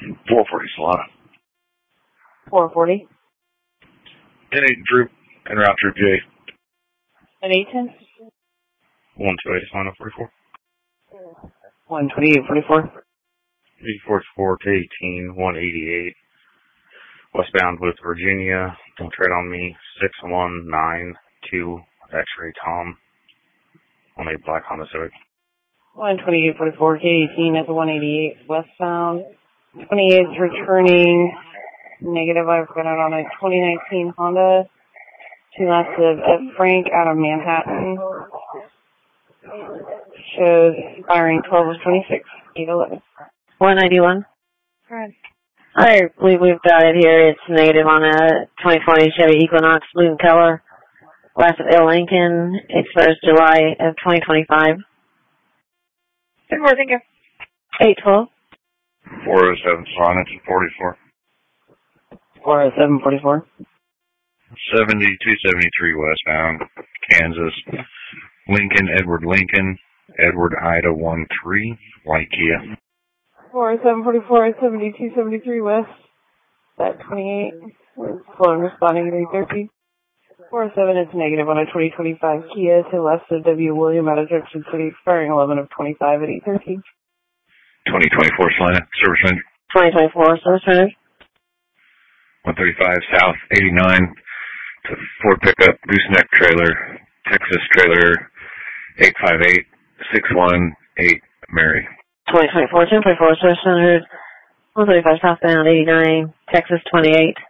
440 Solana. 440. N8 Droop, en route Droop J. At 810? 128 Solana 44. 128.44. 844 to 18, 188. Westbound with Virginia. Don't tread on me. 6192 X-ray Tom. On a black Honda Civic. 128.44 K18 at the 188 westbound. 28 is returning negative. I've got it on a 2019 Honda. 2 laps of F. Frank out of Manhattan. Shows expiring 12/26, 811. 191. Correct. I believe we've got it here. It's negative on a 2020 Chevy Equinox blue color. Last of L. Lincoln. Expires July of 2025. Good morning, thank you. 812. 407 Solana 244. 407.44. 7273 westbound, Kansas. Lincoln, Edward Lincoln, Edward Ida 13, white Kia. 407.44, 7273 west. That 28. We're slow and responding at 813. 47 is negative on a 2025 Kia to left of W. William out of Junction City, expiring 11 of 25 at 813. 2024 Solana, service manager. 2024 service manager. 135 South 89 to Ford pickup, gooseneck trailer, Texas trailer, 858-618 Mary. 2024 1024 service manager. 135 southbound 89, Texas 28.